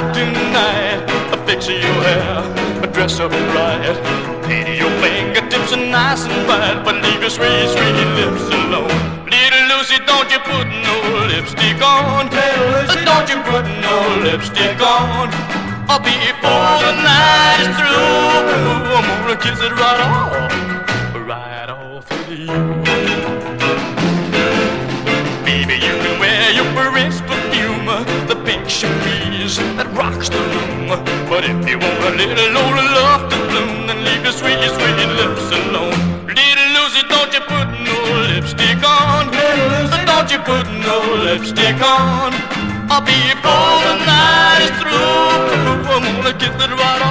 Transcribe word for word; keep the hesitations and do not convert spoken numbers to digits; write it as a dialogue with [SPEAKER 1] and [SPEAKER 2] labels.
[SPEAKER 1] out tonight. Fix your hair, dress up right, paint your fingertips and nice and white, but leave your sweet, sweet lips alone. Little Lucy, don't you put no lipstick on. Don't you put no lipstick on. Or before the night is through, I'm gonna kiss it right off, right off of you. Baby, you can wear your Paris perfume, the pink chemise that rocks the room. But if you want a little old love to bloom, then leave your sweet, sweet lips alone. Little Lucy, don't you put no lipstick on. Don't you put no lipstick on. Or before the night is through, I'm gonna kiss it right